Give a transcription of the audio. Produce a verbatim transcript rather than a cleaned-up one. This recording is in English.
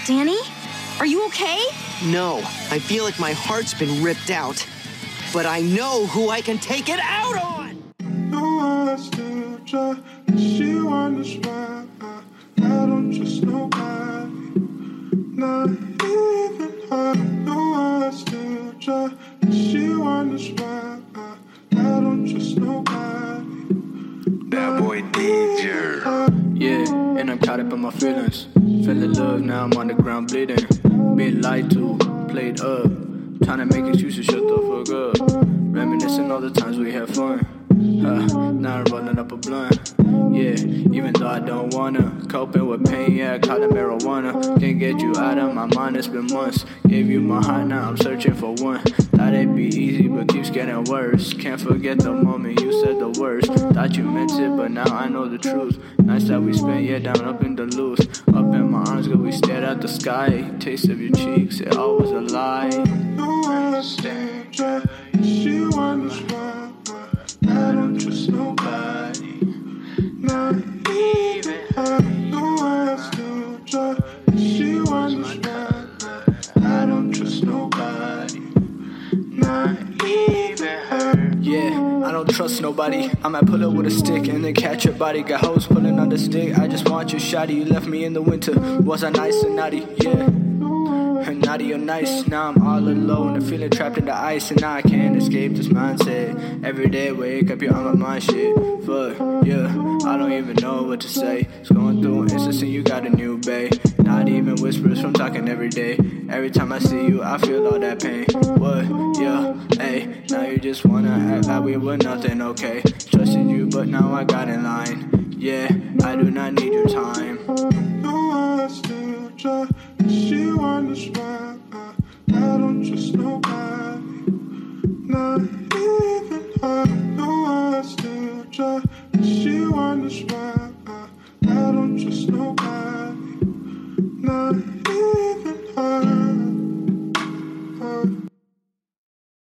Danny? Are you okay? No, I feel like my heart's been ripped out. But I know who I can take it out on! No, I still try. She wonders why I, I don't trust nobody. Not even her. No, I still try. She wonders why I, I don't trust nobody. That boy D J. Yeah, and I'm caught up in my feelings. Feeling love, now I'm on the ground bleeding. Being lied to, played up. Trying to make excuses, shut the fuck up. Reminiscing all the times we had fun. Uh, now I'm rolling up a blunt. Yeah, even though I don't wanna. Coping with pain, yeah, I caught the marijuana. Can't get you out of my mind, it's been months. Gave you my heart, now I'm searching for one. Thought it'd be easy, but keeps getting worse. Can't forget the moment you said the worst. Thought you meant it, but now I know the truth. Nights that we spent, yeah, down up in the loose. Up in my arms, girl, we stared at the sky. Taste of your cheeks, it all was a lie. No, I still try. She wonders why I don't trust nobody. Not even her. No, I still try. She wonders why I don't trust nobody. Not even her. Yeah, I don't trust nobody. I might pull up with a stick and then catch your body. Got hoes pulling on the stick. I just want your shotty. You left me in the winter. Was I nice and naughty? Yeah. Naughty or nice, now I'm all alone and feeling trapped in the ice, and now I can't escape this mindset. Every day wake up, you're on my mind, shit. Fuck, yeah, I don't even know what to say. It's going through an instance and you got a new bae. Not even whispers from talking every day. Every time I see you, I feel all that pain. What, yeah, hey, now you just wanna act like we were nothing, okay. Trusted you, but now I got in line. Yeah, I do not need your time. No, I still try. She wonders why I, I don't trust nobody. Not even her. No, I still try. She wonders why